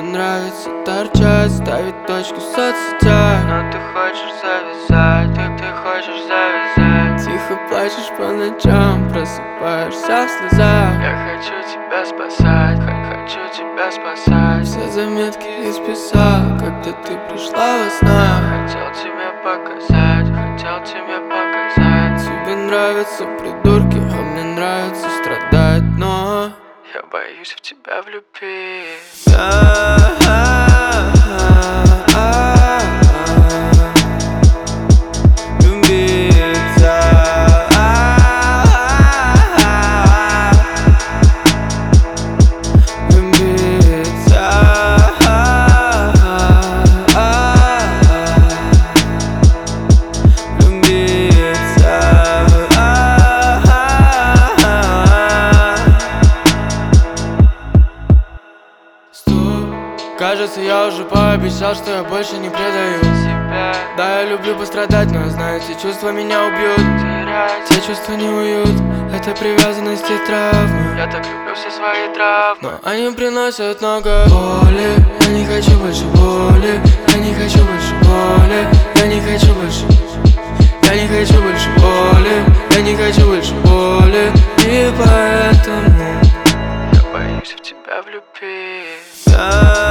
нравится торчать, ставить точки в соцсетях. Но ты хочешь завязать, ты хочешь завязать. Тихо плачешь по ночам, просыпаешься в слезах. Я хочу тебя спасать, хочу тебя спасать. Все заметки исписал, когда ты пришла во снах. Хотел тебе показать, хотел тебе показать. Тебе нравятся придурки, а мне нравится страдать, но я боюсь в тебя влюбиться. Кажется, я уже пообещал, что я больше не предаю себя. Да, я люблю пострадать, но знаю, те чувства меня убьют. Терять те чувства не уют, это привязанность и травмы. Я так люблю все свои травмы, но они приносят много боли. Я не хочу больше боли, я не хочу больше боли. Я не хочу больше, я не хочу больше боли. Я не хочу больше боли, и поэтому я боюсь в тебя влюбиться.